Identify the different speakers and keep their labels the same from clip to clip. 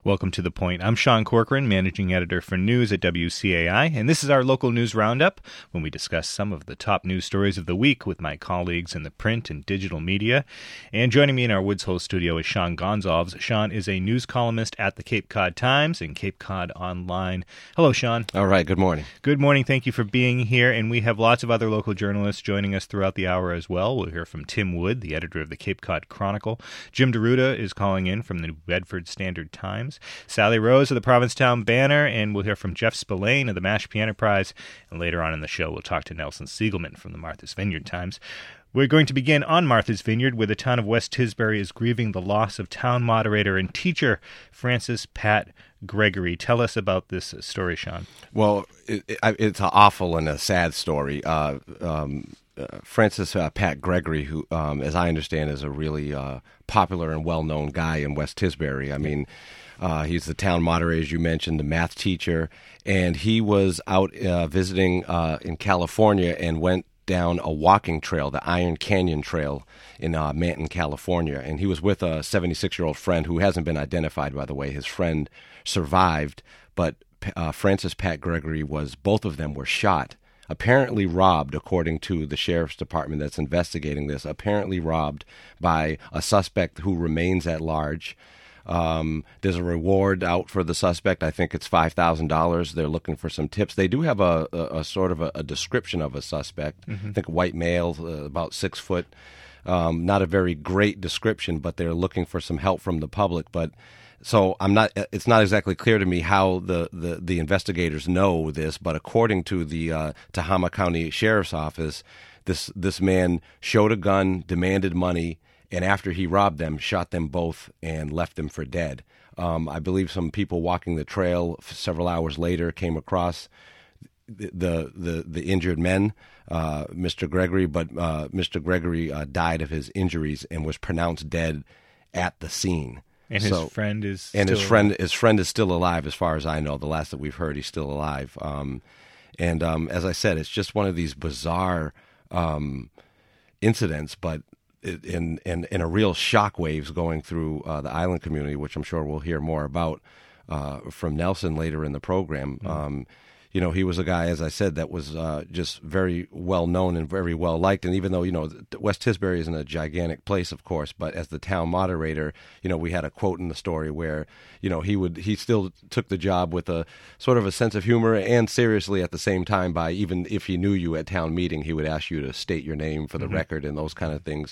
Speaker 1: Welcome to The Point. I'm Sean Corcoran, Managing Editor for News at WCAI, and this is our local news roundup when we discuss some of the top news stories of the week with my colleagues in the print and digital media. And joining me in our Woods Hole studio is Sean Gonzalves. Sean is a news columnist at the Cape Cod Times and Cape Cod Online. Hello, Sean.
Speaker 2: All right, good morning.
Speaker 1: Good morning. Thank you for being here, and we have lots of other local journalists joining us throughout the hour as well. We'll hear from Tim Wood, the editor of the Cape Cod Chronicle. Jim DeRuda is calling in from the New Bedford Standard Times. Sally Rose of the Provincetown Banner, and we'll hear from Jeff Spillane of the Mashpee Enterprise. And later on in the show, we'll talk to Nelson Siegelman from the Martha's Vineyard Times. We're going to begin on Martha's Vineyard, where the town of West Tisbury is grieving the loss of town moderator and teacher Frances Pat Gregory. Tell us about this story, Sean.
Speaker 2: Well, it's an awful and a sad story. Frances Pat Gregory, who, as I understand, is a really popular and well-known guy in West Tisbury. I mean, he's the town moderator, as you mentioned, the math teacher, and he was out visiting in California and went down a walking trail, the Iron Canyon Trail in Manton, California. And he was with a 76-year-old friend who hasn't been identified, by the way. His friend survived, but Frances Pat Gregory both of them were shot, apparently robbed, according to the sheriff's department that's investigating this, apparently robbed by a suspect who remains at large. There's a reward out for the suspect. I think it's $5,000. They're looking for some tips. They do have a sort of a description of a suspect. Mm-hmm. I think a white male, about 6 foot. Not a very great description, but they're looking for some help from the public. But so it's not exactly clear to me how the investigators know this, but according to the Tehama County Sheriff's Office, this man showed a gun, demanded money, and after he robbed them, shot them both and left them for dead. I believe some people walking the trail several hours later came across the injured men, Mr. Gregory, but Mr. Gregory died of his injuries and was pronounced dead at the scene.
Speaker 1: And his friend is
Speaker 2: his friend is still alive, as far as I know. The last that we've heard, he's still alive. As I said, it's just one of these bizarre incidents, but in a real shockwaves going through the island community, which I'm sure we'll hear more about from Nelson later in the program. Mm-hmm. He was a guy, as I said, that was just very well known and very well liked. And even though, West Tisbury isn't a gigantic place, of course, but as the town moderator, we had a quote in the story where, he still took the job with a sort of a sense of humor and seriously at the same time by, even if he knew you at town meeting, he would ask you to state your name for the mm-hmm. record and those kind of things.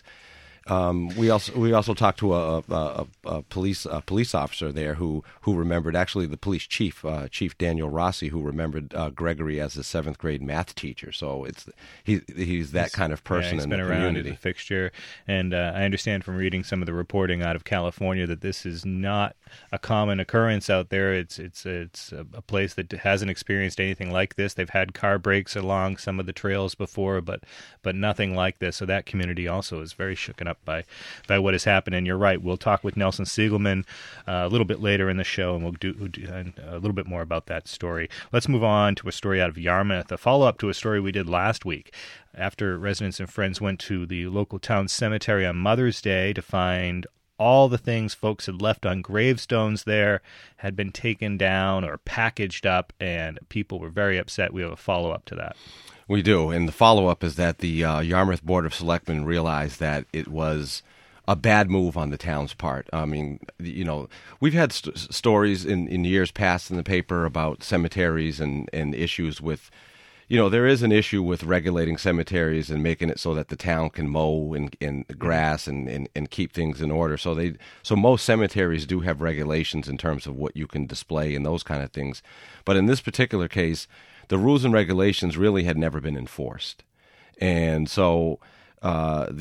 Speaker 2: We also talked to a police officer there who remembered, actually the police chief, Chief Daniel Rossi, who remembered Gregory as a 7th grade math teacher. So he's that kind of person in the community. He's been around as a fixture,
Speaker 1: and I understand from reading some of the reporting out of California that this is not a common occurrence out there. It's a place that hasn't experienced anything like this. They've had car breaks along some of the trails before, but nothing like this. So that community also is very shooken up by what has happened. And you're right, we'll talk with Nelson Siegelman a little bit later in the show, and we'll do a little bit more about that story. Let's move on to a story out of Yarmouth, a follow-up to a story we did last week. After residents and friends went to the local town cemetery on Mother's Day to find all the things folks had left on gravestones there had been taken down or packaged up, and people were very upset. We have a follow-up to that.
Speaker 2: We do, and the follow-up is that the Yarmouth Board of Selectmen realized that it was a bad move on the town's part. I mean, we've had stories in years past in the paper about cemeteries and issues with, there is an issue with regulating cemeteries and making it so that the town can mow and grass and keep things in order. So most cemeteries do have regulations in terms of what you can display and those kind of things. But in this particular case, the rules and regulations really had never been enforced. And so I'm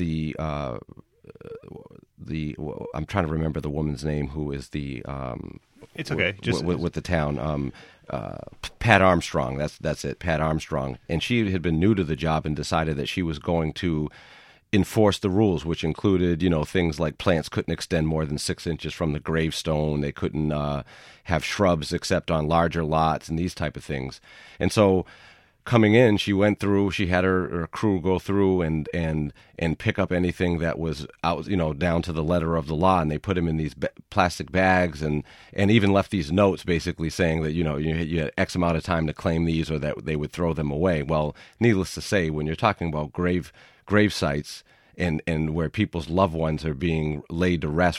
Speaker 2: trying to remember the woman's name who is the
Speaker 1: it's okay
Speaker 2: with the town, Pat Armstrong. That's it, Pat Armstrong. And she had been new to the job and decided that she was going to enforce the rules, which included, things like plants couldn't extend more than 6 inches from the gravestone. They couldn't have shrubs except on larger lots and these type of things. And so coming in, she went through. She had her crew go through and pick up anything that was out, down to the letter of the law, and they put them in these plastic bags, and even left these notes basically saying that you had X amount of time to claim these, or that they would throw them away. Well, needless to say, when you're talking about grave sites and where people's loved ones are being laid to rest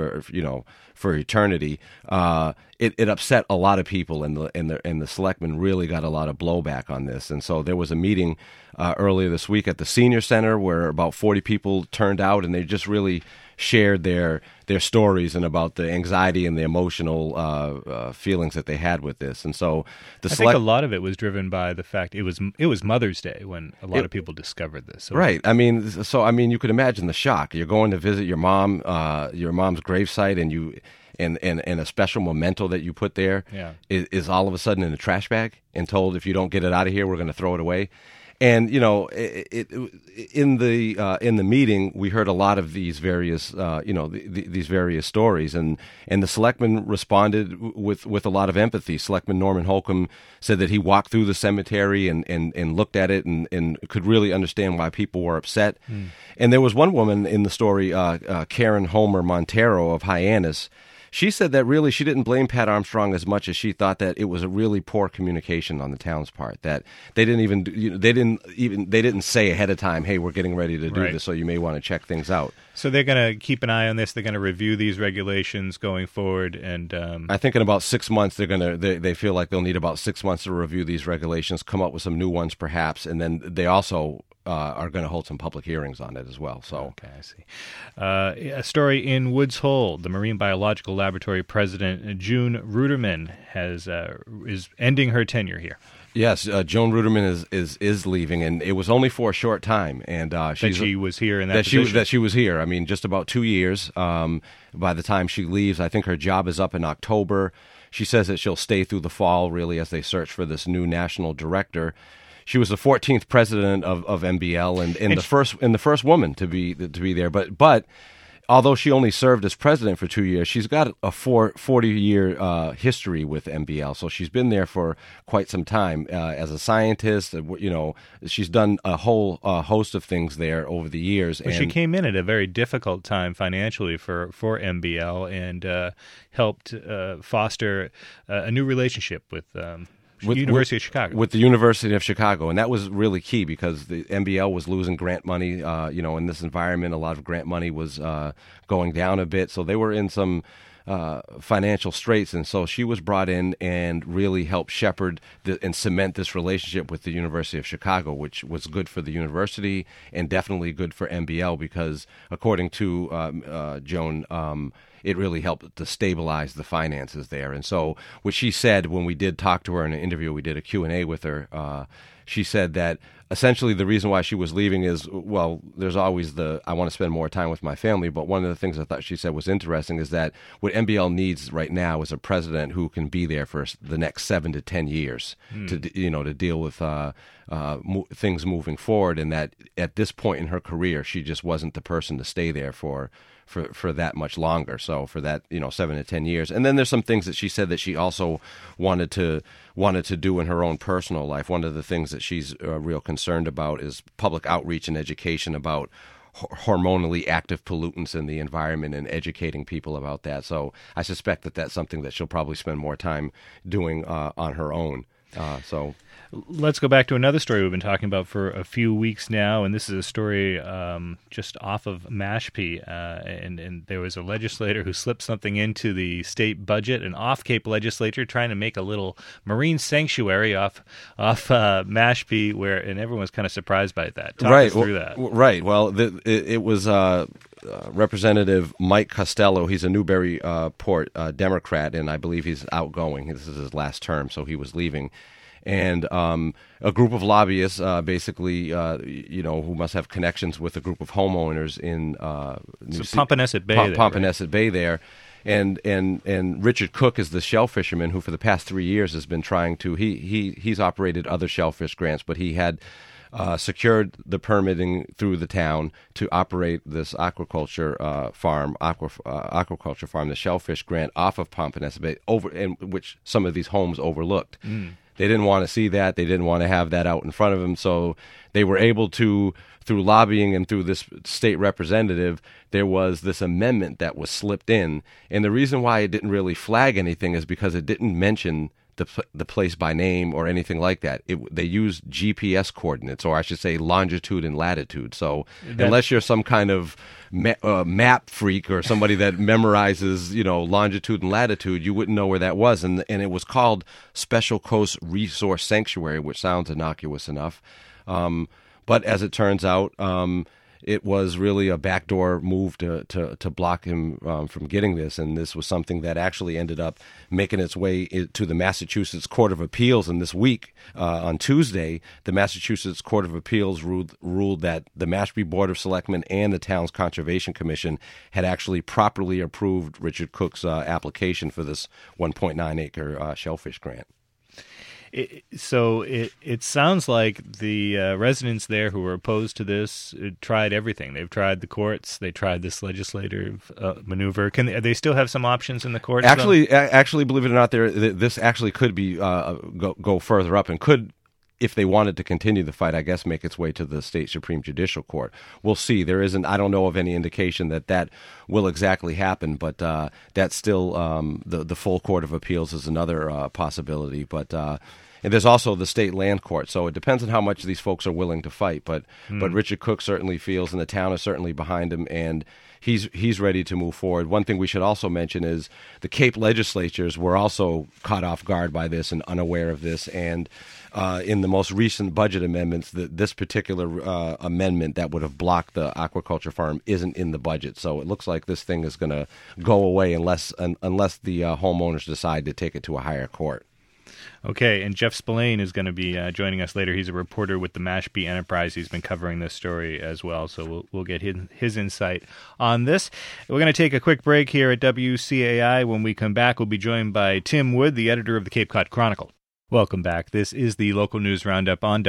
Speaker 2: for eternity, it upset a lot of people, and the selectmen really got a lot of blowback on this. And so there was a meeting earlier this week at the senior center where about 40 people turned out, and they just really shared their stories and about the anxiety and the emotional feelings that they had with this. And so
Speaker 1: I think a lot of it was driven by the fact it was Mother's Day when a lot of people discovered this. So
Speaker 2: right. I mean, you could imagine the shock. You're going to visit your mom's gravesite, and and a special memento that you put there is all of a sudden in a trash bag and told, if you don't get it out of here, we're going to throw it away. And in the meeting, we heard a lot of these various these various stories, and the selectman responded with a lot of empathy. Selectman Norman Holcomb said that he walked through the cemetery and looked at it and could really understand why people were upset. And there was one woman in the story, Karen Homer Montero of Hyannis. She said that really she didn't blame Pat Armstrong as much as she thought that it was a really poor communication on the town's part. That they didn't say ahead of time, "Hey, we're getting ready to do this, so you may want to check things out."
Speaker 1: So they're going to keep an eye on this. They're going to review these regulations going forward, and
Speaker 2: I think in about 6 months they feel like they'll need about 6 months to review these regulations, come up with some new ones perhaps, and then they also are going to hold some public hearings on it as well. So,
Speaker 1: okay, I see. A story in Woods Hole: the Marine Biological Laboratory president June Ruderman is ending her tenure here.
Speaker 2: Yes, Joan Ruderman is leaving, and it was only for a short time. And
Speaker 1: she was here in that position.
Speaker 2: That she was here. I mean, just about 2 years. By the time she leaves, I think her job is up in October. She says that she'll stay through the fall, really, as they search for this new national director. She was the 14th president of MBL and the first woman to be there. But although she only served as president for 2 years, she's got a 40-year history with MBL. So she's been there for quite some time as a scientist. She's done a whole host of things there over the years.
Speaker 1: Well, she came in at a very difficult time financially for MBL and helped foster a new relationship with University of Chicago.
Speaker 2: With the University of Chicago. And that was really key because the MBL was losing grant money. In this environment, a lot of grant money was going down a bit. So they were in some financial straits. And so she was brought in and really helped shepherd and cement this relationship with the University of Chicago, which was good for the university and definitely good for MBL because, according to Joan, it really helped to stabilize the finances there. And so what she said when we did talk to her in an interview, we did a Q&A with her, she said that essentially the reason why she was leaving is, well, there's always I want to spend more time with my family, but one of the things I thought she said was interesting is that what MBL needs right now is a president who can be there for the next 7 to 10 years to deal with things moving forward, and that at this point in her career, she just wasn't the person to stay there for that much longer. So for that, 7 to 10 years. And then there's some things that she said that she also wanted to do in her own personal life. One of the things that she's real concerned about is public outreach and education about hormonally active pollutants in the environment and educating people about that. So I suspect that that's something that she'll probably spend more time doing on her own.
Speaker 1: Let's go back to another story we've been talking about for a few weeks now, and this is a story just off of Mashpee, and there was a legislator who slipped something into the state budget, an off-Cape legislature trying to make a little marine sanctuary off Mashpee, and everyone's kind of surprised by that. Talk us through that.
Speaker 2: Right. Well, it was Representative Mike Costello. He's a Newburyport Democrat, and I believe he's outgoing. This is his last term, so he was leaving. And a group of lobbyists, basically, who must have connections with a group of homeowners in
Speaker 1: Pompanesett Bay.
Speaker 2: Pompanesett Bay there. And Richard Cook is the shellfisherman who for the past 3 years has been trying to, he's operated other shellfish grants, but he had secured the permitting through the town to operate this aquaculture farm, the shellfish grant off of Pompanesett Bay, in which some of these homes overlooked. They didn't want to see that. They didn't want to have that out in front of them. So they were able to, through lobbying and through this state representative, there was this amendment that was slipped in. And the reason why it didn't really flag anything is because it didn't mention the place by name or anything like that. They used GPS coordinates, or I should say longitude and latitude. So unless you're some kind of map freak or somebody that memorizes, longitude and latitude, you wouldn't know where that was. And it was called Special Coast Resource Sanctuary, which sounds innocuous enough. But as it turns out, it was really a backdoor move to block him from getting this, and this was something that actually ended up making its way to the Massachusetts Court of Appeals. And this week, on Tuesday, the Massachusetts Court of Appeals ruled that the Mashpee Board of Selectmen and the town's Conservation Commission had actually properly approved Richard Cook's application for this 1.9-acre shellfish grant.
Speaker 1: So it sounds like the residents there who were opposed to this tried everything. They've tried the courts. They tried this legislative maneuver. They still have some options in the courts?
Speaker 2: Actually, believe it or not, this actually could be go further up and could, if they wanted to continue the fight, I guess make its way to the state Supreme Judicial Court. We'll see. I don't know of any indication that will exactly happen, but that's still the full Court of Appeals is another possibility. But and there's also the state land court. So it depends on how much these folks are willing to fight. But Richard Cook certainly feels, and the town is certainly behind him, and he's ready to move forward. One thing we should also mention is the Cape legislatures were also caught off guard by this and unaware of this. And in the most recent budget amendments, this particular amendment that would have blocked the aquaculture farm isn't in the budget. So it looks like this thing is going to go away unless the homeowners decide to take it to a higher court.
Speaker 1: Okay, and Jeff Spillane is going to be joining us later. He's a reporter with the Mashpee Enterprise. He's been covering this story as well, so we'll get his insight on this. We're going to take a quick break here at WCAI. When we come back, we'll be joined by Tim Wood, the editor of the Cape Cod Chronicle. Welcome back. This is the local news roundup on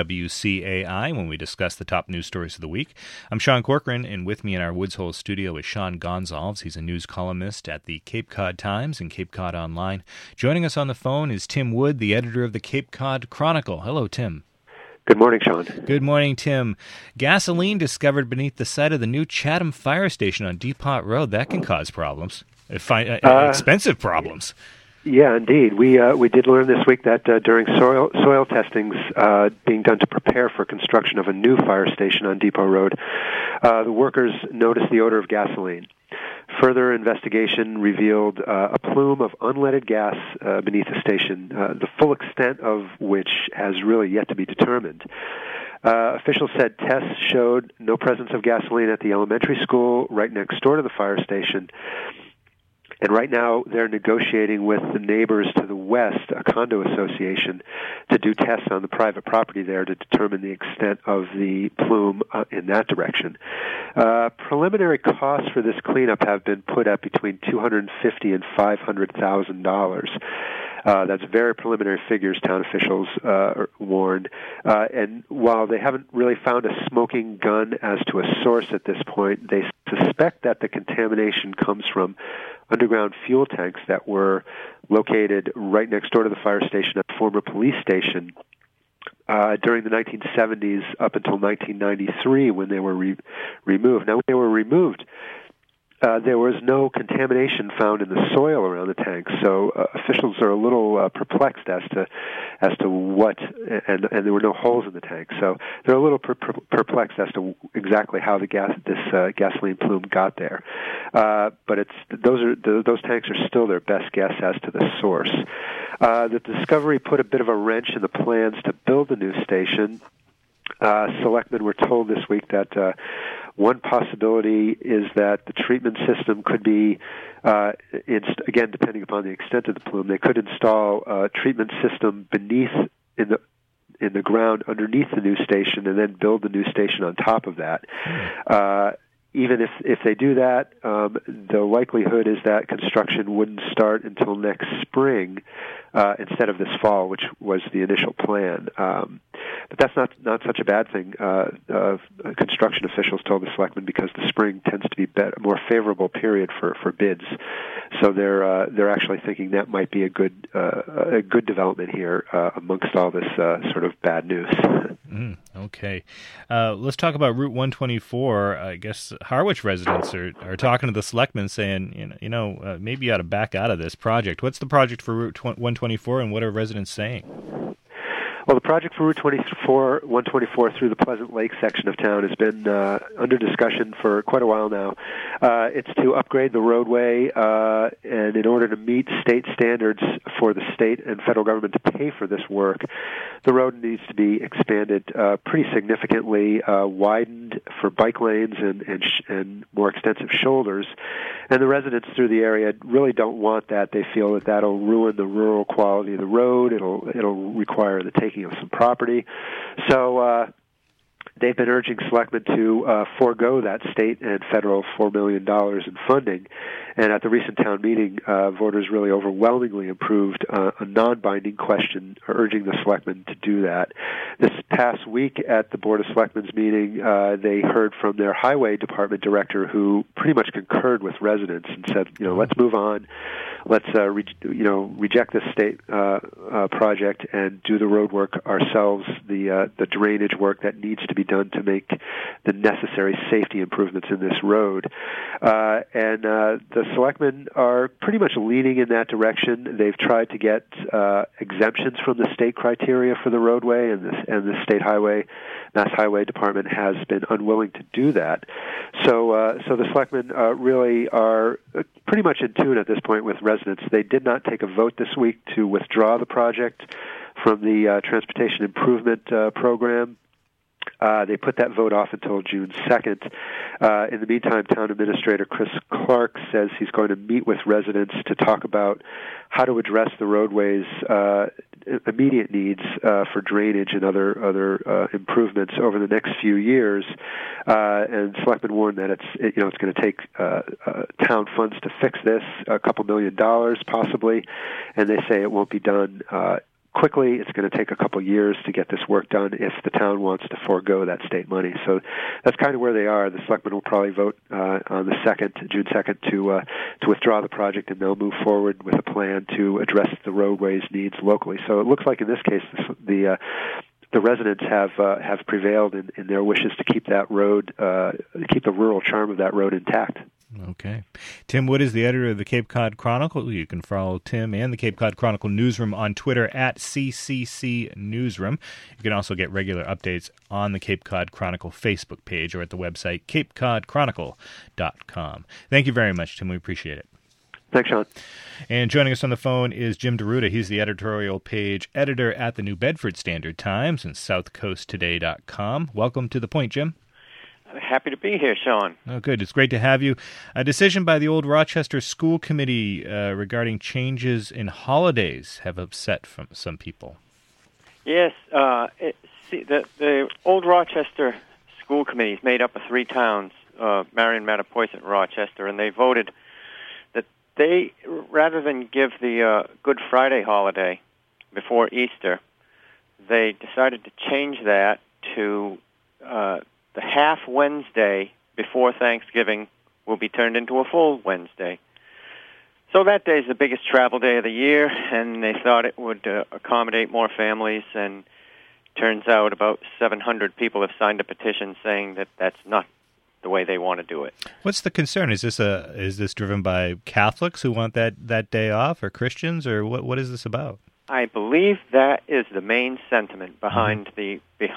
Speaker 1: WCAI when we discuss the top news stories of the week. I'm Sean Corcoran, and with me in our Woods Hole studio is Sean Gonzalez. He's a news columnist at the Cape Cod Times and Cape Cod Online. Joining us on the phone is Tim Wood, the editor of the Cape Cod Chronicle. Hello, Tim.
Speaker 3: Good morning, Sean.
Speaker 1: Good morning, Tim. Gasoline discovered beneath the site of the new Chatham Fire Station on Depot Road. That can cause problems, expensive problems.
Speaker 3: Yeah, indeed. We did learn this week that during soil testings being done to prepare for construction of a new fire station on Depot Road, the workers noticed the odor of gasoline. Further investigation revealed a plume of unleaded gas beneath the station, the full extent of which has really yet to be determined. Officials said tests showed no presence of gasoline at the elementary school right next door to the fire station. And right now, they're negotiating with the neighbors to the west, a condo association, to do tests on the private property there to determine the extent of the plume in that direction. Preliminary costs for this cleanup have been put at between $250,000 and $500,000. That's very preliminary figures, town officials warned. And while they haven't really found a smoking gun as to a source at this point, they suspect that the contamination comes from underground fuel tanks that were located right next door to the fire station at the former police station during the 1970s up until 1993 when they were removed. Now, when they were removed, there was no contamination found in the soil around the tanks, so officials are a little perplexed as to what, and there were no holes in the tank, so they're a little perplexed as to exactly how this gasoline plume got there. But those tanks are still their best guess as to the source. The discovery put a bit of a wrench in the plans to build the new station. Selectmen were told this week that one possibility is that the treatment system could be, again, depending upon the extent of the plume, they could install a treatment system beneath in the ground underneath the new station and then build the new station on top of that. even if they do that, the likelihood is that construction wouldn't start until next spring instead of this fall, which was the initial plan. But that's not such a bad thing. Construction officials told the selectmen because the spring tends to be a more favorable period for bids. So they're actually thinking that might be a good development here amongst all this sort of bad news.
Speaker 1: Okay, let's talk about Route 124. I guess Harwich residents are talking to the selectmen, saying, maybe you ought to back out of this project. What's the project for Route 124, and what are residents saying?
Speaker 3: Well, the project for Route 124 through the Pleasant Lake section of town has been under discussion for quite a while now. It's to upgrade the roadway, and in order to meet state standards for the state and federal government to pay for this work, the road needs to be expanded pretty significantly, widened for bike lanes and more extensive shoulders. And the residents through the area really don't want that. They feel that that'll ruin the rural quality of the road. It'll require the taking of some property. So they've been urging selectmen to forego that state and federal $4 million in funding. And at the recent town meeting, voters really overwhelmingly approved a non-binding question urging the selectmen to do that. This past week at the Board of Selectmen's meeting, they heard from their highway department director, who pretty much concurred with residents and said, let's move on. Let's reject this state project and do the road work ourselves, the drainage work that needs to be done to make the necessary safety improvements in this road. And the selectmen are pretty much leaning in that direction. They've tried to get exemptions from the state criteria for the roadway, and the state Mass Highway Department has been unwilling to do that. So the selectmen really are pretty much in tune at this point with residents. They did not take a vote this week to withdraw the project from the Transportation Improvement Program. They put that vote off until June 2nd. In the meantime, Town Administrator Chris Clark says he's going to meet with residents to talk about how to address the roadway's immediate needs for drainage and other improvements over the next few years. And selectmen warned that it's going to take town funds to fix this, a couple $1 million possibly, and they say it won't be done quickly. It's going to take a couple years to get this work done if the town wants to forego that state money. So that's kind of where they are. The selectmen will probably vote on the June 2nd, to withdraw the project, and they'll move forward with a plan to address the roadways needs locally. So it looks like in this case the residents have prevailed in their wishes to keep that road, keep the rural charm of that road intact.
Speaker 1: Okay. Tim Wood is the editor of the Cape Cod Chronicle. You can follow Tim and the Cape Cod Chronicle Newsroom on Twitter at CCC Newsroom. You can also get regular updates on the Cape Cod Chronicle Facebook page or at the website capecodchronicle.com. Thank you very much, Tim. We appreciate it.
Speaker 3: Thanks, Sean.
Speaker 1: And joining us on the phone is Jim DeRuta. He's the editorial page editor at the New Bedford Standard Times and SouthCoastToday.com. Welcome to The Point, Jim.
Speaker 4: Happy to be here, Sean.
Speaker 1: Oh, good. It's great to have you. A decision by the Old Rochester School Committee regarding changes in holidays have upset some people.
Speaker 4: Yes. The Old Rochester School Committee is made up of 3 towns, Marion, Mattapoisett, and Rochester, and they voted that they, rather than give the Good Friday holiday before Easter, they decided to change that to the half Wednesday before Thanksgiving will be turned into a full Wednesday. So that day is the biggest travel day of the year, and they thought it would accommodate more families, and turns out about 700 people have signed a petition saying that that's not the way they want to do it.
Speaker 1: What's the concern? Is this driven by Catholics who want that day off, or Christians, or what is this about?
Speaker 4: I believe that is the main sentiment behind the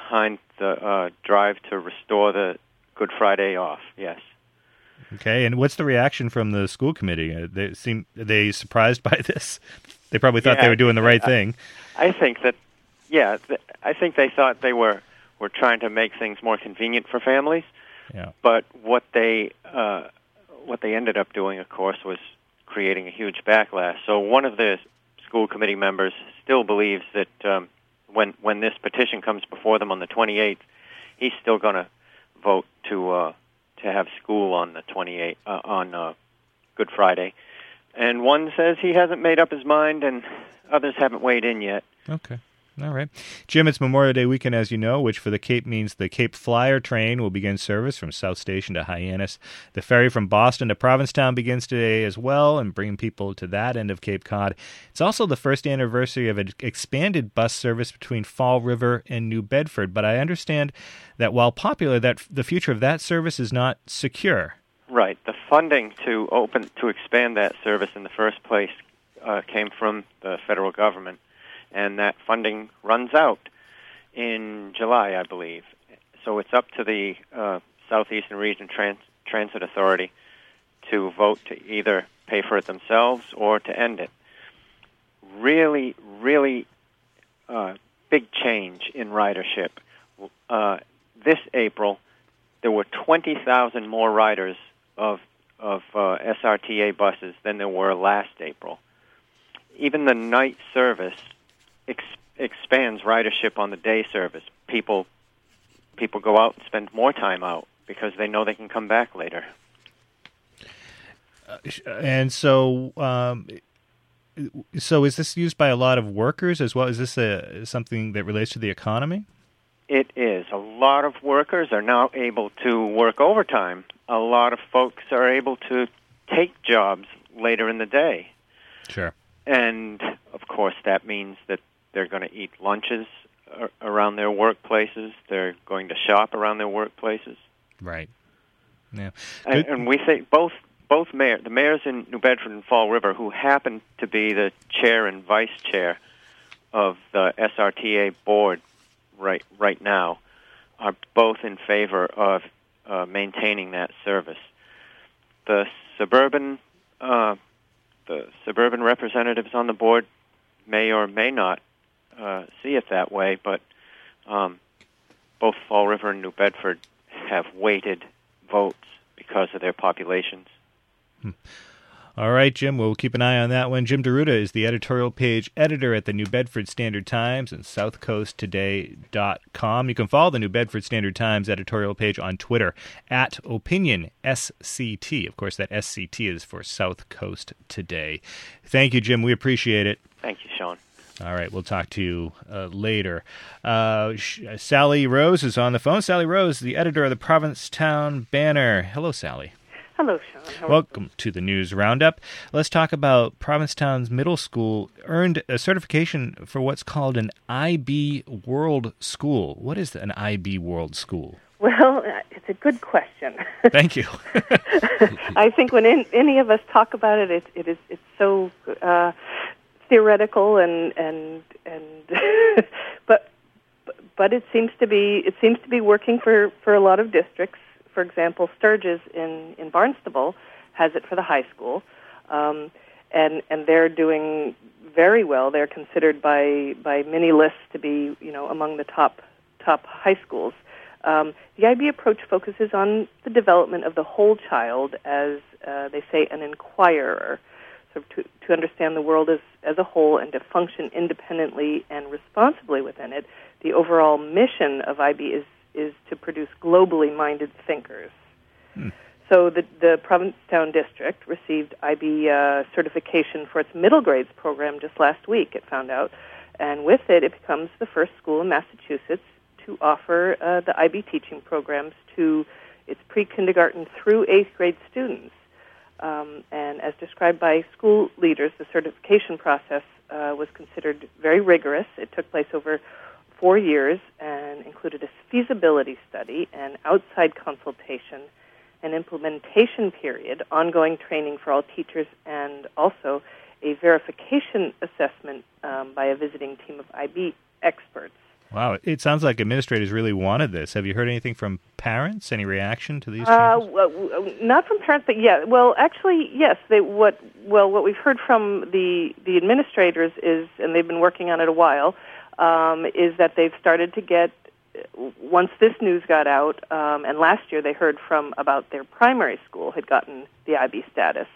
Speaker 4: drive to restore the Good Friday off. Yes.
Speaker 1: Okay, and what's the reaction from the school committee? Are they surprised by this? They probably thought they were doing the right thing.
Speaker 4: I think that. Yeah, I think they thought they were trying to make things more convenient for families.
Speaker 1: Yeah.
Speaker 4: But what they ended up doing, of course, was creating a huge backlash. So one of the school committee members still believes that when this petition comes before them on the 28th, he's still going to vote to to have school on the 28th on Good Friday, and one says he hasn't made up his mind, and others haven't weighed in yet.
Speaker 1: Okay. All right. Jim, it's Memorial Day weekend, as you know, which for the Cape means the Cape Flyer train will begin service from South Station to Hyannis. The ferry from Boston to Provincetown begins today as well, and bringing people to that end of Cape Cod. It's also the first anniversary of an expanded bus service between Fall River and New Bedford, but I understand that while popular, that the future of that service is not secure.
Speaker 4: Right. The funding to expand that service in the first place came from the federal government. And that funding runs out in July, I believe. So it's up to the Southeastern Region Transit Authority to vote to either pay for it themselves or to end it. Really, really big change in ridership. This April, there were 20,000 more riders of SRTA buses than there were last April. Even the night service expands ridership on the day service. People go out and spend more time out because they know they can come back later.
Speaker 1: And so is this used by a lot of workers as well? Is this something that relates to the economy?
Speaker 4: It is. A lot of workers are now able to work overtime. A lot of folks are able to take jobs later in the day.
Speaker 1: Sure.
Speaker 4: And, of course, that means that they're going to eat lunches around their workplaces. They're going to shop around their workplaces.
Speaker 1: Right. Yeah.
Speaker 4: And we think both the mayors in New Bedford and Fall River, who happen to be the chair and vice chair of the SRTA board right now, are both in favor of maintaining that service. The suburban representatives on the board may or may not see it that way, but both Fall River and New Bedford have weighted votes because of their populations.
Speaker 1: All right, Jim, we'll keep an eye on that one. Jim DeRuta is the editorial page editor at the New Bedford Standard Times and SouthCoastToday.com. You can follow the New Bedford Standard Times editorial page on Twitter at OpinionSCT. Of course, that SCT is for South Coast Today. Thank you, Jim. We appreciate it.
Speaker 4: Thank you, Sean.
Speaker 1: All right, we'll talk to you later. Sally Rose is on the phone. Sally Rose, the editor of the Provincetown Banner. Hello, Sally.
Speaker 5: Hello, Sean.
Speaker 1: Welcome to the News Roundup. Let's talk about Provincetown's middle school earned a certification for what's called an IB World School. What is an IB World School?
Speaker 5: Well, it's a good question.
Speaker 1: Thank you.
Speaker 5: I think when any of us talk about it, it's so theoretical and but it seems to be working for a lot of districts. For example, Sturgis in Barnstable has it for the high school, and they're doing very well. They're considered by many lists to be among the top high schools. The IB approach focuses on the development of the whole child as they say an inquirer, so to understand the world as a whole and to function independently and responsibly within it. The overall mission of IB is to produce globally minded thinkers. So the Provincetown District received IB certification for its middle grades program just last week, it found out. And with it, it becomes the first school in Massachusetts to offer the IB teaching programs to its pre-kindergarten through 8th grade students. And as described by school leaders, the certification process was considered very rigorous. It took place over 4 years and included a feasibility study, an outside consultation, an implementation period, ongoing training for all teachers, and also a verification assessment by a visiting team of IB experts.
Speaker 1: Wow, it sounds like administrators really wanted this. Have you heard anything from parents? Any reaction to these changes?
Speaker 5: Not from parents, but yeah. Well, actually, yes. What we've heard from the administrators is, and they've been working on it a while, is that they've started to get, once this news got out, and last year they heard from about their primary school had gotten the IB status.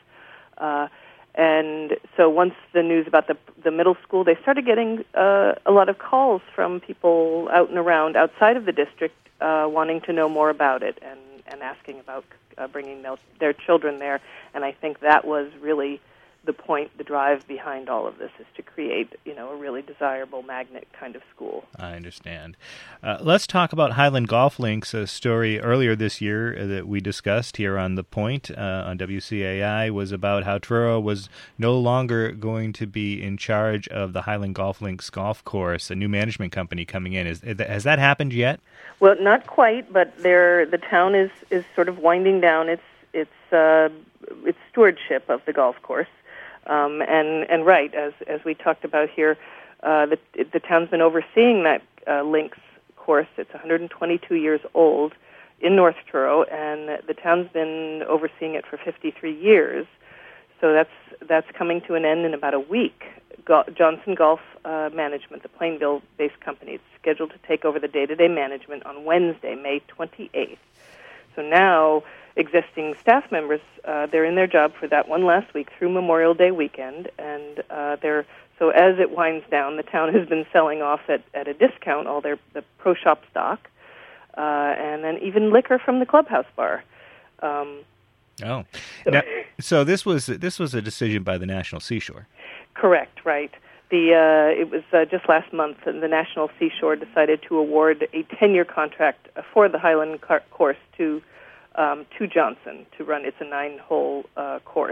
Speaker 5: And so once the news about the middle school, they started getting a lot of calls from people out and around outside of the district wanting to know more about it and asking about bringing their children there. And I think that was really the point, the drive behind all of this, is to create, a really desirable magnet kind of school.
Speaker 1: I understand. Let's talk about Highland Golf Links, a story earlier this year that we discussed here on The Point on WCAI was about how Truro was no longer going to be in charge of the Highland Golf Links golf course, a new management company coming in. Has that happened yet?
Speaker 5: Well, not quite, but the town is sort of winding down its stewardship of the golf course. And right, as we talked about here, the town's been overseeing that links course. It's 122 years old in North Truro, and the town's been overseeing it for 53 years. So that's coming to an end in about a week. Johnson Golf Management, the Plainville-based company, is scheduled to take over the day-to-day management on Wednesday, May 28th. So now existing staff members, they're in their job for that one last week through Memorial Day weekend, and so as it winds down, the town has been selling off at a discount all the pro shop stock, and then even liquor from the clubhouse bar.
Speaker 1: So this was a decision by the National Seashore.
Speaker 5: Correct, right. It was just last month, and the National Seashore decided to award a 10-year contract for the Highland course to Johnson to run. It's a 9-hole course,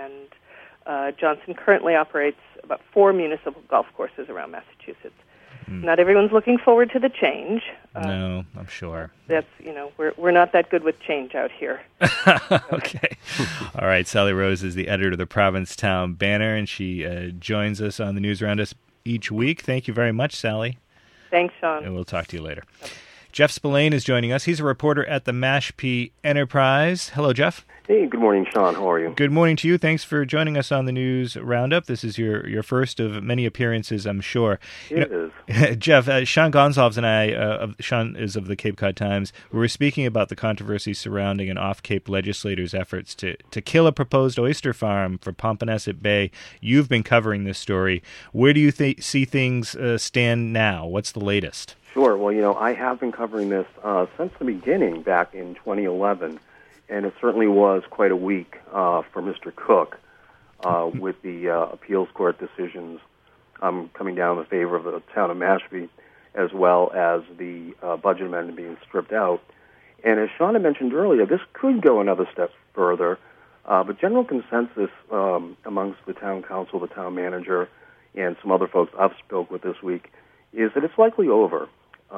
Speaker 5: and Johnson currently operates about 4 municipal golf courses around Massachusetts. Not everyone's looking forward to the change.
Speaker 1: No, I'm sure.
Speaker 5: That's we're not that good with change out here.
Speaker 1: Okay. All right. Sally Rose is the editor of the Provincetown Banner, and she joins us on the News Roundup each week. Thank you very much, Sally.
Speaker 5: Thanks, Sean.
Speaker 1: And we'll talk to you later. Jeff Spillane is joining us. He's a reporter at the Mashpee Enterprise. Hello, Jeff.
Speaker 6: Hey, good morning, Sean. How are you?
Speaker 1: Good morning to you. Thanks for joining us on the News Roundup. This is your first of many appearances, I'm sure.
Speaker 6: It is.
Speaker 1: Jeff, Sean Gonsalves and I, Sean is of the Cape Cod Times, we were speaking about the controversy surrounding an off-Cape legislator's efforts to kill a proposed oyster farm for Pomponetset Bay. You've been covering this story. Where do you see things stand now? What's the latest?
Speaker 6: Sure. Well, I have been covering this since the beginning back in 2011. And it certainly was quite a week for Mr. Cook with the appeals court decisions coming down in favor of the town of Mashpee, as well as the budget amendment being stripped out. And as Sean had mentioned earlier, this could go another step further, but general consensus amongst the town council, the town manager, and some other folks I've spoke with this week is that it's likely over.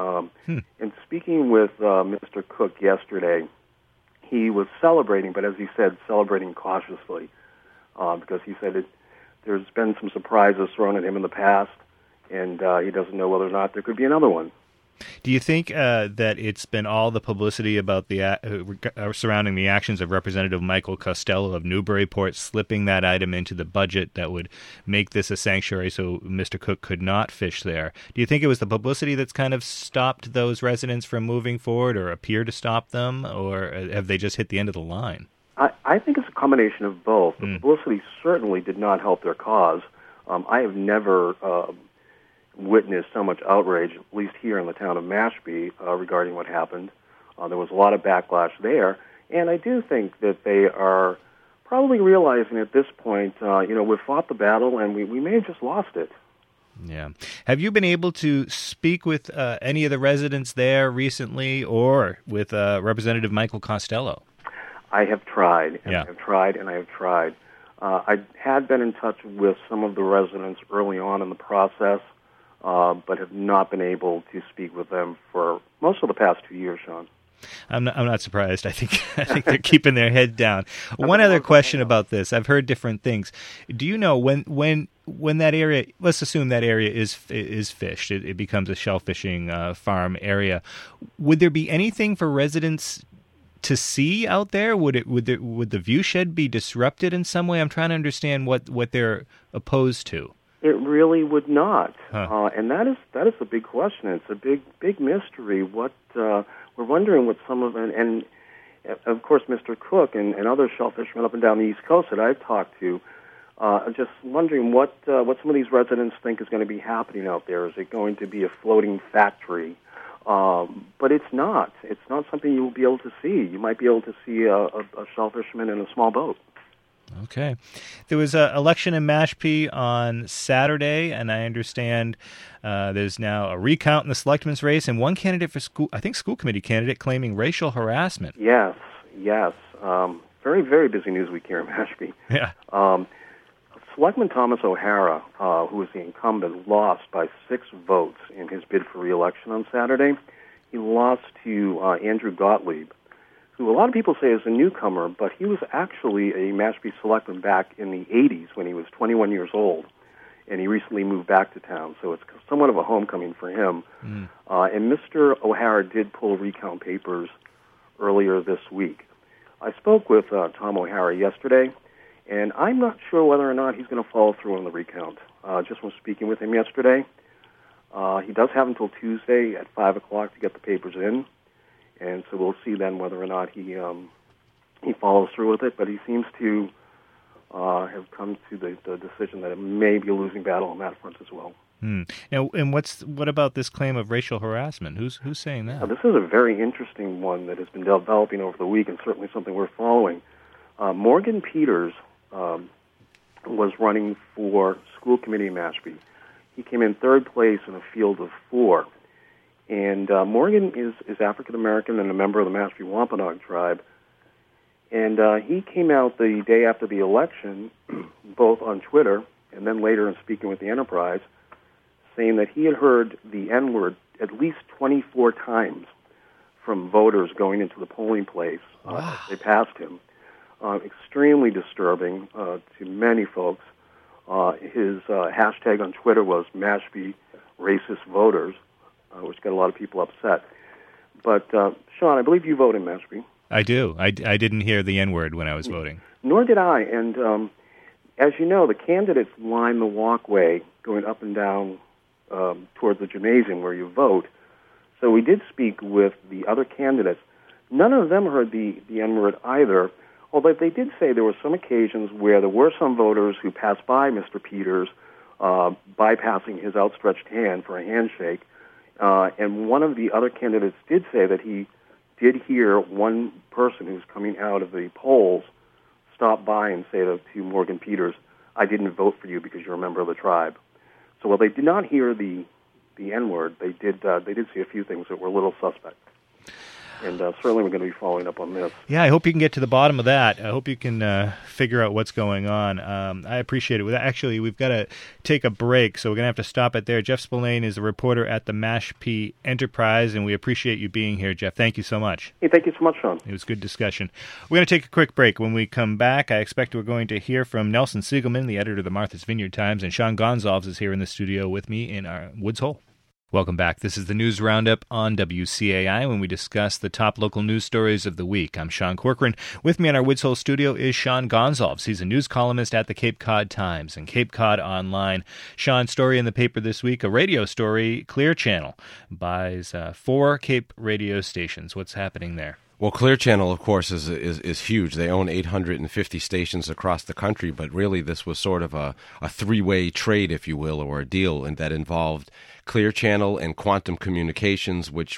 Speaker 6: And speaking with Mr. Cook yesterday, he was celebrating, but as he said, celebrating cautiously, because he said there's been some surprises thrown at him in the past, and he doesn't know whether or not there could be another one.
Speaker 1: Do you think that it's been all the publicity about the surrounding the actions of Representative Michael Costello of Newburyport slipping that item into the budget that would make this a sanctuary so Mr. Cook could not fish there? Do you think it was the publicity that's kind of stopped those residents from moving forward or appear to stop them, or have they just hit the end of the line?
Speaker 6: I think it's a combination of both. The publicity certainly did not help their cause. I have never witnessed so much outrage, at least here in the town of Mashpee, regarding what happened. There was a lot of backlash there, and I do think that they are probably realizing at this point, we've fought the battle, and we may have just lost it.
Speaker 1: Yeah. Have you been able to speak with any of the residents there recently, or with Representative Michael Costello?
Speaker 6: I have tried, and I have tried, and I have tried. I had been in touch with some of the residents early on in the process, but have not been able to speak with them for most of the past 2 years, Sean.
Speaker 1: I'm not surprised. I think they're keeping their head down. One other question about this. I've heard different things. Do you know when that area, let's assume that area is fished, it becomes a shellfishing farm area, would there be anything for residents to see out there? Would the view shed be disrupted in some way? I'm trying to understand what they're opposed to.
Speaker 6: It really would not, and that is a big question. It's a big mystery. What we're wondering what some of and of course Mr. Cook and other shellfishermen up and down the East Coast that I've talked to, just wondering what some of these residents think is going to be happening out there. Is it going to be a floating factory? But it's not. It's not something you will be able to see. You might be able to see a shellfisherman in a small boat.
Speaker 1: Okay. There was an election in Mashpee on Saturday, and I understand there's now a recount in the selectmen's race, and one candidate for school committee candidate claiming racial harassment.
Speaker 6: Yes. Very, very busy news week here in Mashpee.
Speaker 1: Yeah.
Speaker 6: Selectman Thomas O'Hara, who was the incumbent, lost by 6 votes in his bid for re-election on Saturday. He lost to Andrew Gottlieb, who a lot of people say is a newcomer, but he was actually a Mashpee selectman back in the 80s when he was 21 years old, and he recently moved back to town, so it's somewhat of a homecoming for him. And Mr. O'Hara did pull recount papers earlier this week. I spoke with Tom O'Hara yesterday, and I'm not sure whether or not he's going to follow through on the recount. Just from speaking with him yesterday, he does have until Tuesday at 5 o'clock to get the papers in, and so we'll see then whether or not he follows through with it. But he seems to have come to the decision that it may be a losing battle on that front as well.
Speaker 1: Now, and what about this claim of racial harassment? Who's saying that?
Speaker 6: Now, this is a very interesting one that has been developing over the week, and certainly something we're following. Morgan Peters was running for school committee in Mashpee. He came in 3rd place in a field of 4. And Morgan is African American and a member of the Mashpee Wampanoag tribe. And he came out the day after the election, both on Twitter and then later in speaking with the Enterprise, saying that he had heard the N-word at least 24 times from voters going into the polling place.
Speaker 1: Wow.
Speaker 6: They passed him. Extremely disturbing to many folks. His hashtag on Twitter was Mashpee Racist Voters, which got a lot of people upset. But, Sean, I believe you vote in Mashpee.
Speaker 1: I do. I didn't hear the N-word when I was voting.
Speaker 6: Nor did I. And as you know, the candidates line the walkway going up and down towards the gymnasium where you vote. So we did speak with the other candidates. None of them heard the N-word either, although they did say there were some occasions where there were some voters who passed by Mr. Peters, bypassing his outstretched hand for a handshake. And one of the other candidates did say that he did hear one person who's coming out of the polls stop by and say to Morgan Peters, "I didn't vote for you because you're a member of the tribe." So while they did not hear the N-word, they did see a few things that were a little suspect. And certainly we're going to be following up on this.
Speaker 1: Yeah, I hope you can get to the bottom of that. I hope you can figure out what's going on. I appreciate it. Actually, we've got to take a break, so we're going to have to stop it there. Jeff Spillane is a reporter at the Mashpee Enterprise, and we appreciate you being here, Jeff. Thank you so much.
Speaker 6: Hey, thank you so much, Sean.
Speaker 1: It was good discussion. We're going to take a quick break. When we come back, I expect we're going to hear from Nelson Siegelman, the editor of the Martha's Vineyard Times, and Sean Gonzalez is here in the studio with me in our Woods Hole. Welcome back. This is the News Roundup on WCAI when we discuss the top local news stories of the week. I'm Sean Corcoran. With me in our Woods Hole studio is Sean Gonzalez. He's a news columnist at the Cape Cod Times and Cape Cod Online. Sean's story in the paper this week, a radio story, Clear Channel buys 4 Cape radio stations. What's happening there?
Speaker 2: Well, Clear Channel, of course, is huge. They own 850 stations across the country, but really this was sort of a three-way trade, if you will, or a deal, and that involved Clear Channel and Quantum Communications, which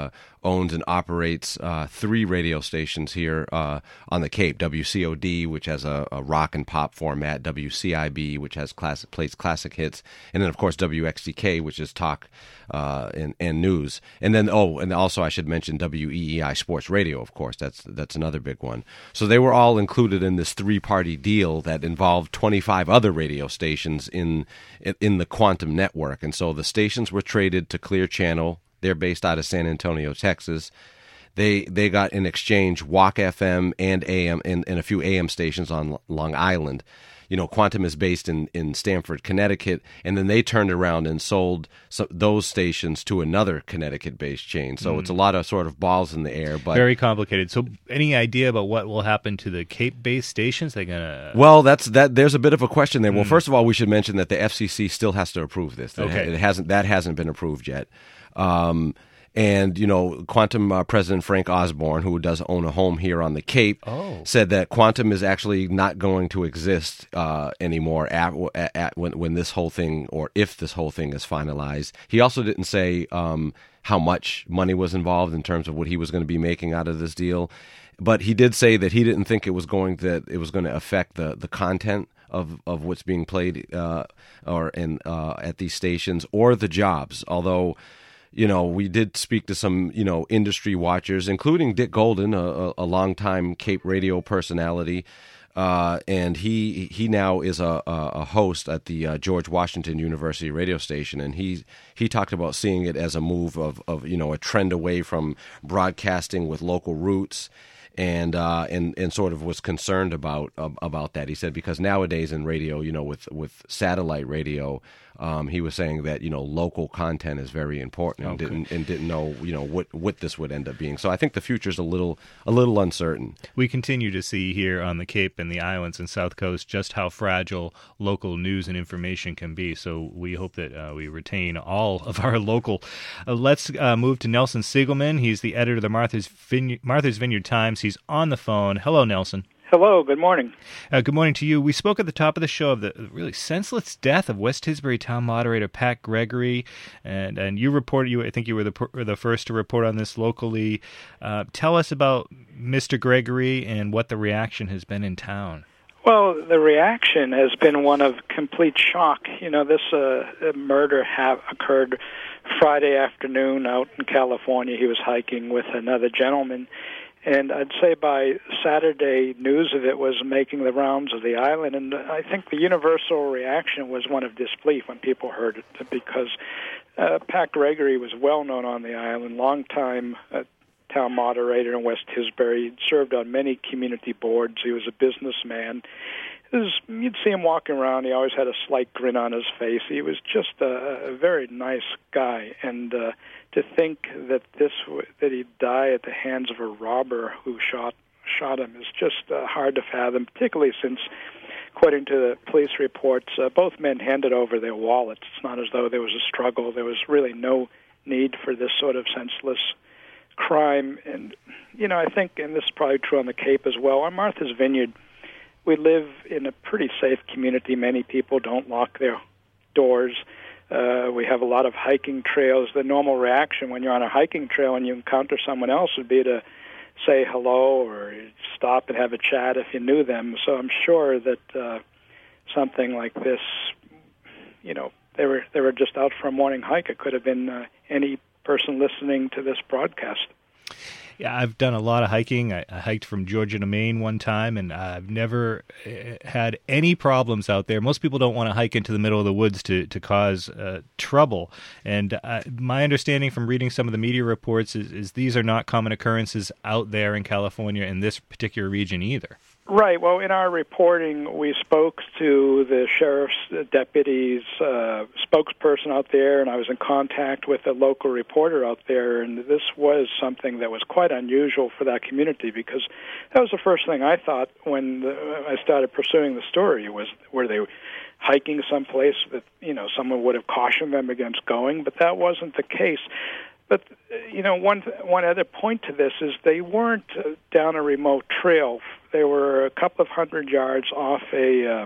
Speaker 2: owns and operates 3 radio stations here on the Cape. WCOD, which has a rock and pop format, WCIB, which has plays classic hits, and then, of course, WXDK, which is talk and news. And then, and also I should mention WEEI Sports Radio, of course. That's another big one. So they were all included in this 3-party deal that involved 25 other radio stations in the Quantum network. And so the stations were traded to Clear Channel. They're based out of San Antonio, Texas. They got in exchange WAC FM and AM and a few AM stations on Long Island. You know, Quantum is based in Stamford, Connecticut, and then they turned around and sold those stations to another Connecticut-based chain. So it's a lot of sort of balls in the air. But
Speaker 1: very complicated. So any idea about what will happen to the Cape-based stations? They're gonna...
Speaker 2: Well, there's a bit of a question there. Well, first of all, we should mention that the FCC still has to approve this.
Speaker 1: Okay.
Speaker 2: That hasn't been approved yet. And, Quantum President Frank Osborne, who does own a home here on the Cape, said that Quantum is actually not going to exist anymore when this whole thing, or if this whole thing is finalized. He also didn't say how much money was involved in terms of what he was going to be making out of this deal. But he did say that he didn't think it was going to affect the content of what's being played at these stations or the jobs. Although, we did speak to some, industry watchers, including Dick Golden, a longtime Cape radio personality. And he now is a host at the George Washington University radio station, and he talked about seeing it as a move of a trend away from broadcasting with local roots, and sort of was concerned about that. He said because nowadays in radio, with satellite radio, he was saying that local content is very important, and didn't know what this would end up being. So I think the future's a little uncertain.
Speaker 1: We continue to see here on the Cape and the islands and South Coast just how fragile local news and information can be. So we hope that we retain all of our local. Let's move to Nelson Siegelman. He's the editor of the Martha's Vineyard Times. He's on the phone. Hello, Nelson.
Speaker 7: Hello, good morning.
Speaker 1: Good morning to you. We spoke at the top of the show of the really senseless death of West Tisbury town moderator Pat Gregory, and you reported. I think you were the first to report on this locally. Tell us about Mr. Gregory and what the reaction has been in town.
Speaker 7: Well, the reaction has been one of complete shock. This murder occurred Friday afternoon out in California. He was hiking with another gentleman. And I'd say by Saturday, news of it was making the rounds of the island, and I think the universal reaction was one of disbelief when people heard it, because Pat Gregory was well known on the island, longtime town moderator in West Tisbury. He'd served on many community boards. He was a businessman. You'd see him walking around. He always had a slight grin on his face. He was just a very nice guy, and to think that he'd die at the hands of a robber who shot him is just hard to fathom, particularly since, according to the police reports, both men handed over their wallets. It's not as though there was a struggle. There was really no need for this sort of senseless crime. And, I think, and this is probably true on the Cape as well, on Martha's Vineyard, we live in a pretty safe community. Many people don't lock their doors. We have a lot of hiking trails. The normal reaction when you're on a hiking trail and you encounter someone else would be to say hello or stop and have a chat if you knew them. So I'm sure that something like this, they were just out for a morning hike. It could have been any person listening to this broadcast.
Speaker 1: Yeah, I've done a lot of hiking. I hiked from Georgia to Maine one time, and I've never had any problems out there. Most people don't want to hike into the middle of the woods to cause trouble. And my understanding from reading some of the media reports is these are not common occurrences out there in California in this particular region either.
Speaker 7: Right. Well, in our reporting, we spoke to the sheriff's deputy's spokesperson out there, and I was in contact with a local reporter out there, and this was something that was quite unusual for that community, because that was the first thing I thought when I started pursuing the story, was were they hiking someplace that, someone would have cautioned them against going, but that wasn't the case. But, one other point to this is they weren't down a remote trail. They were a couple of 100 yards off the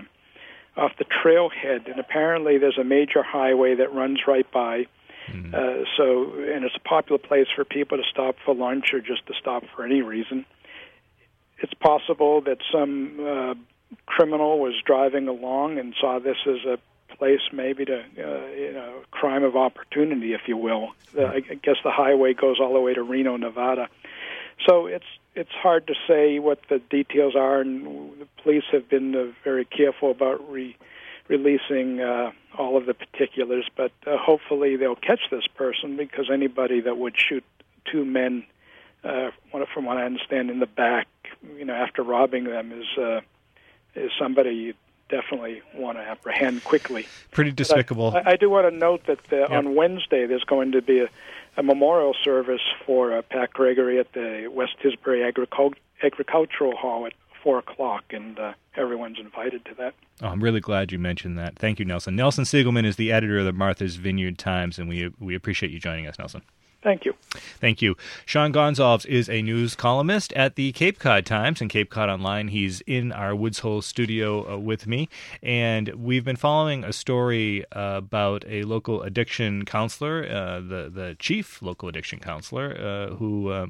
Speaker 7: trailhead, and apparently there's a major highway that runs right by. And it's a popular place for people to stop for lunch or just to stop for any reason. It's possible that some criminal was driving along and saw this as a place maybe to, crime of opportunity, if you will. I guess the highway goes all the way to Reno, Nevada. So it's hard to say what the details are, and the police have been very careful about releasing all of the particulars, but hopefully they'll catch this person, because anybody that would shoot two men, from what I understand, in the back, after robbing them is somebody you definitely want to apprehend quickly.
Speaker 1: Pretty despicable.
Speaker 7: I do want to note that on Wednesday there's going to be a memorial service for Pat Gregory at the West Tisbury Agricultural Hall at 4 o'clock, and everyone's invited to that.
Speaker 1: Oh, I'm really glad you mentioned that. Thank you, Nelson. Nelson Siegelman is the editor of the Martha's Vineyard Times, and we appreciate you joining us, Nelson.
Speaker 7: Thank you.
Speaker 1: Thank you. Sean Gonsalves is a news columnist at the Cape Cod Times and Cape Cod Online. He's in our Woods Hole studio with me, and we've been following a story about a local addiction counselor, the chief local addiction counselor, who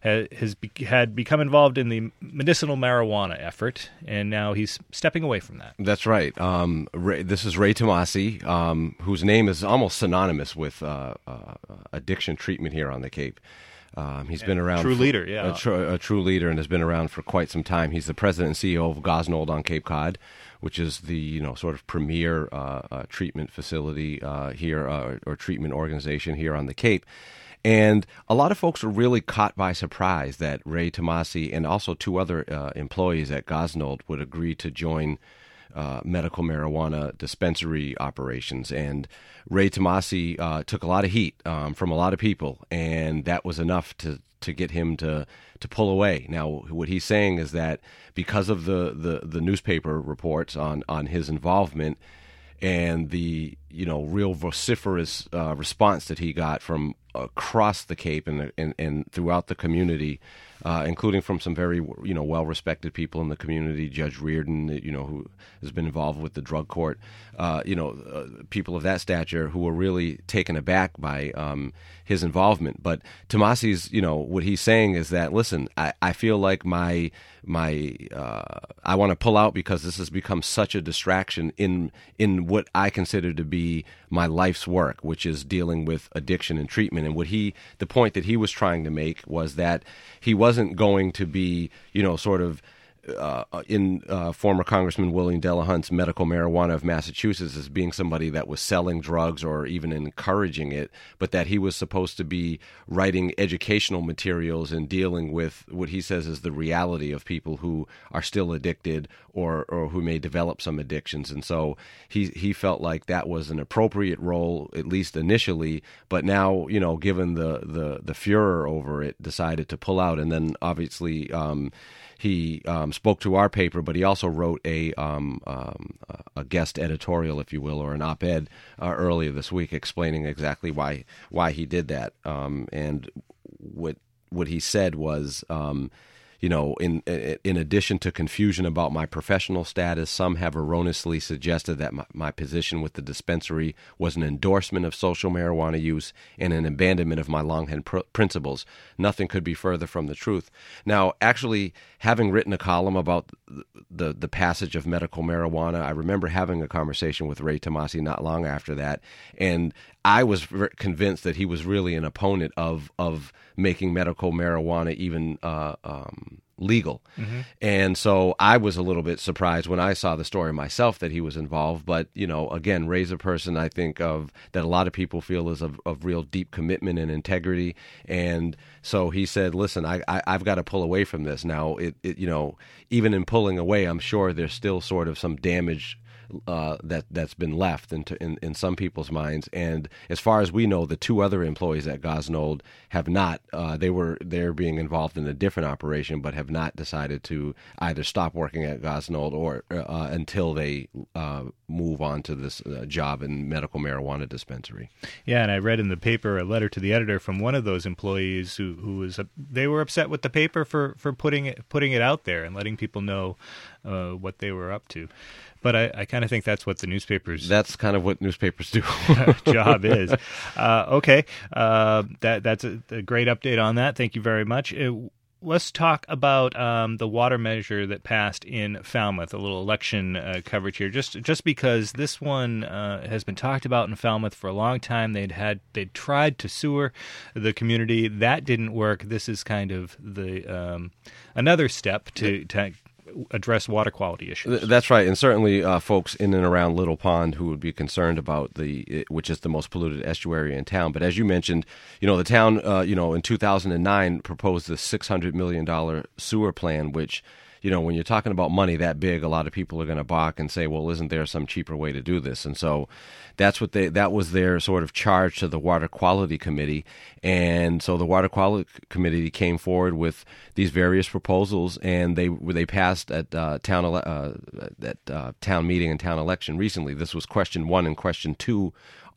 Speaker 1: had become involved in the medicinal marijuana effort, and now he's stepping away from that.
Speaker 2: That's right. This is Ray Tomasi, whose name is almost synonymous with addiction treatment here on the Cape. He's been around.
Speaker 1: True leader, yeah.
Speaker 2: A true leader, and has been around for quite some time. He's the president and CEO of Gosnold on Cape Cod, which is the sort of premier treatment facility here, or treatment organization here on the Cape. And a lot of folks were really caught by surprise that Ray Tomasi and also two other employees at Gosnold would agree to join medical marijuana dispensary operations. And Ray Tomasi took a lot of heat from a lot of people, and that was enough to get him to pull away. Now, what he's saying is that because of the newspaper reports on his involvement and the real vociferous response that he got from across the Cape and throughout the community, including from some very well-respected people in the community, Judge Reardon, who has been involved with the drug court, people of that stature who were really taken aback by his involvement. But Tomasi's, what he's saying is that, listen, I feel like I want to pull out because this has become such a distraction in what I consider to be my life's work, which is dealing with addiction and treatment. And the point that he was trying to make was that he wasn't going to be, sort of in former Congressman William Delahunt's medical marijuana of Massachusetts as being somebody that was selling drugs or even encouraging it, but that he was supposed to be writing educational materials and dealing with what he says is the reality of people who are still addicted or who may develop some addictions. And so he felt like that was an appropriate role, at least initially, but now, given the furor over it, decided to pull out. And then obviously he spoke to our paper, but he also wrote a guest editorial, if you will, or an op-ed earlier this week explaining exactly why he did that. And what he said was, in addition to confusion about my professional status, some have erroneously suggested that my position with the dispensary was an endorsement of social marijuana use and an abandonment of my longhand principles. Nothing could be further from the truth. Now, actually, having written a column about the passage of medical marijuana, I remember having a conversation with Ray Tomasi not long after that, and I was convinced that he was really an opponent of making medical marijuana even legal. Mm-hmm. And so I was a little bit surprised when I saw the story myself that he was involved. But, again, Ray's a person I think of that a lot of people feel is of real deep commitment and integrity. And so he said, listen, I've got to pull away from this. Now, even in pulling away, I'm sure there's still sort of some damage that's been left in some people's minds. And as far as we know, the two other employees at Gosnold have not. They're being involved in a different operation, but have not decided to either stop working at Gosnold or until they move on to this job in medical marijuana dispensary.
Speaker 1: Yeah, and I read in the paper a letter to the editor from one of those employees who was they were upset with the paper for putting it out there and letting people know what they were up to. But I kind of think that's what the newspapers...
Speaker 2: That's kind of what newspapers do.
Speaker 1: job is. Okay. That's a great update on that. Thank you very much. Let's talk about the water measure that passed in Falmouth, a little election coverage here. Just because this one has been talked about in Falmouth for a long time. They'd tried to sewer the community. That didn't work. This is kind of the another step to address water quality issues.
Speaker 2: That's right, and certainly folks in and around Little Pond who would be concerned about which is the most polluted estuary in town. But as you mentioned, the town, in 2009 proposed the $600 million sewer plan, which, when you're talking about money that big, a lot of people are going to balk and say, well, isn't there some cheaper way to do this? And so that was their sort of charge to the Water Quality Committee. And so the Water Quality Committee came forward with these various proposals, and they passed at town meeting and town election recently. This was question 1 and question 2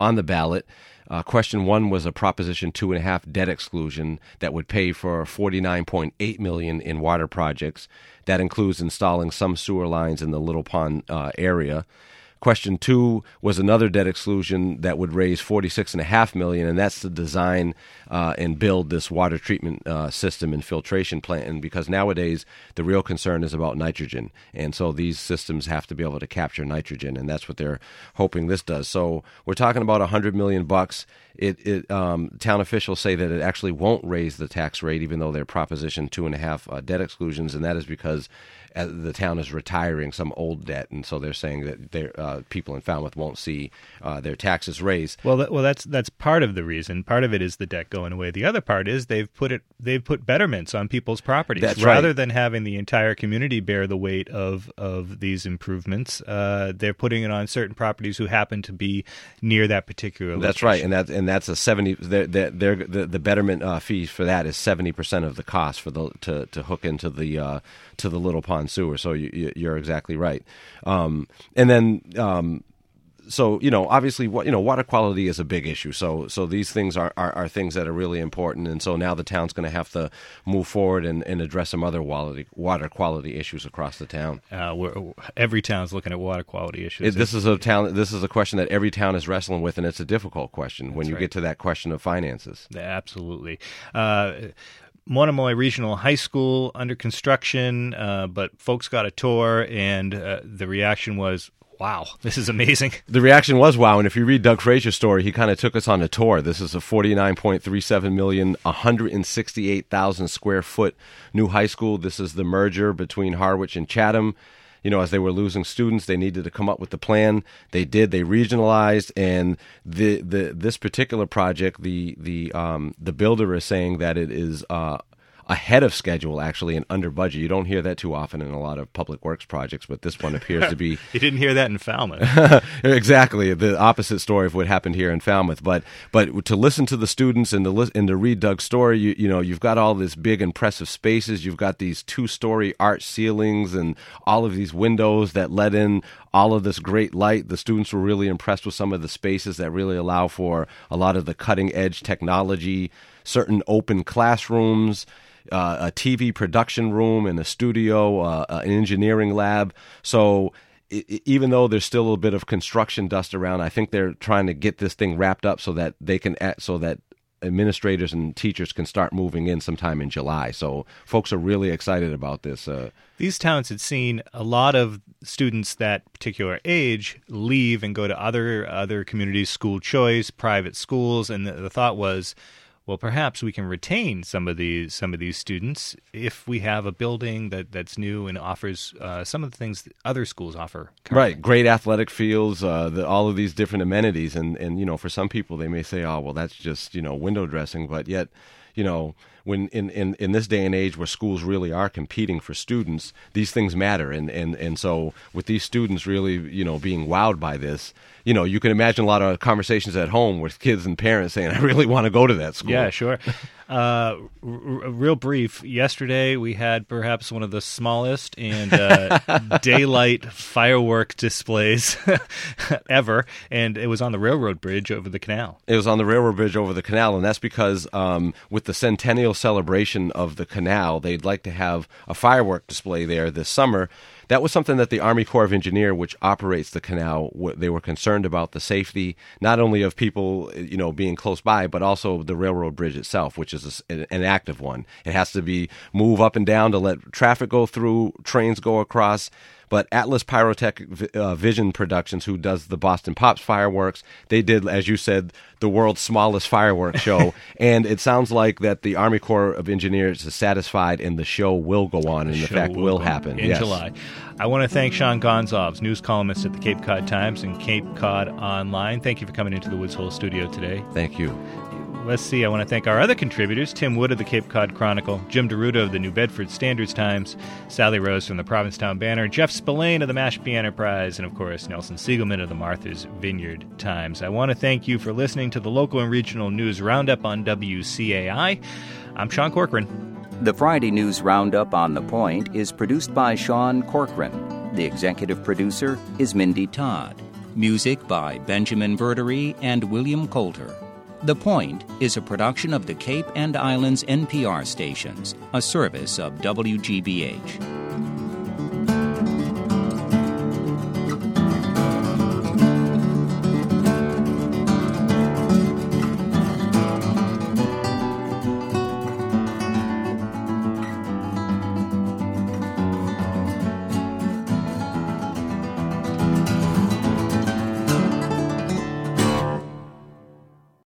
Speaker 2: on the ballot. Question 1 was a Proposition 2.5 debt exclusion that would pay for $49.8 million in water projects. That includes installing some sewer lines in the Little Pond area. Question 2 was another debt exclusion that would raise $46.5 million, and that's to design and build this water treatment system and filtration plant. And because nowadays the real concern is about nitrogen, and so these systems have to be able to capture nitrogen, and that's what they're hoping this does. So we're talking about $100 million. Town officials say that it actually won't raise the tax rate, even though they're Proposition 2.5 debt exclusions, and that is because the town is retiring some old debt, and so they're saying that people in Falmouth won't see their taxes raised.
Speaker 1: Well, that's part of the reason. Part of it is the debt going away. The other part is they've put betterments on people's properties.
Speaker 2: That's
Speaker 1: rather
Speaker 2: right.
Speaker 1: than having the entire community bear the weight of these improvements. They're putting it on certain properties who happen to be near that particular location.
Speaker 2: That's right, and that's a 70. The betterment fee for that is 70% of the cost for to hook into the Little Pond sewer. So you're exactly right. And then so obviously water quality is a big issue. So these things are things that are really important. And so now the town's going to have to move forward and address some other water quality issues across the town.
Speaker 1: Every town's looking at water quality issues.
Speaker 2: This is a question that every town is wrestling with, and it's a difficult question when you get to that question of finances.
Speaker 1: Absolutely. Monomoy Regional High School under construction, but folks got a tour, and the reaction was, wow, this is amazing.
Speaker 2: The reaction was wow, and if you read Doug Frazier's story, he kind of took us on a tour. This is a $49.37 million, 168,000 square foot new high school. This is the merger between Harwich and Chatham. As they were losing students, they needed to come up with the plan. They did. They regionalized, and this particular project, the builder is saying that it is ahead of schedule, actually, and under budget. You don't hear that too often in a lot of public works projects, but this one appears to be...
Speaker 1: You didn't hear that in Falmouth.
Speaker 2: Exactly, the opposite story of what happened here in Falmouth. But to listen to the students and to read Doug's story, you've got all this big, impressive spaces. You've got these 2-story arch ceilings and all of these windows that let in all of this great light. The students were really impressed with some of the spaces that really allow for a lot of the cutting-edge technology, certain open classrooms, a TV production room and a studio, an engineering lab. So even though there's still a little bit of construction dust around, I think they're trying to get this thing wrapped up so that administrators and teachers can start moving in sometime in July. So folks are really excited about this.
Speaker 1: These towns had seen a lot of students that particular age leave and go to other communities, school choice, private schools, and the thought was, well, perhaps we can retain some of these students if we have a building that's new and offers some of the things that other schools offer currently.
Speaker 2: Right, great athletic fields, all of these different amenities, and for some people they may say, oh, well, that's just window dressing, but yet when in this day and age where schools really are competing for students, these things matter, and so with these students really being wowed by this, you can imagine a lot of conversations at home with kids and parents saying, I really want to go to that school.
Speaker 1: Yeah, sure. Real brief. Yesterday we had perhaps one of the smallest and daylight firework displays ever, and it was on the railroad bridge over the canal.
Speaker 2: It was on the railroad bridge over the canal, and that's because with the centennial celebration of the canal, they'd like to have a firework display there this summer. That was something that the Army Corps of Engineers, which operates the canal, they were concerned about the safety, not only of people, being close by, but also the railroad bridge itself, which is an active one. It has to move up and down to let traffic go through, trains go across. But Atlas Pyrotech Vision Productions, who does the Boston Pops fireworks, they did, as you said, the world's smallest fireworks show. And it sounds like that the Army Corps of Engineers is satisfied and the show will go on and, in fact, will happen.
Speaker 1: In July. I want to thank Sean Gonzalez, news columnist at the Cape Cod Times and Cape Cod Online. Thank you for coming into the Woods Hole studio today.
Speaker 2: Thank you.
Speaker 1: Let's see, I want to thank our other contributors, Tim Wood of the Cape Cod Chronicle, Jim DeRuta of the New Bedford Standards-Times, Sally Rose from the Provincetown Banner, Jeff Spillane of the Mashpee Enterprise, and, of course, Nelson Siegelman of the Martha's Vineyard Times. I want to thank you for listening to the local and regional news roundup on WCAI. I'm Sean Corcoran.
Speaker 8: The Friday News Roundup on The Point is produced by Sean Corcoran. The executive producer is Mindy Todd. Music by Benjamin Verdery and William Coulter. The Point is a production of the Cape and Islands NPR stations, a service of WGBH.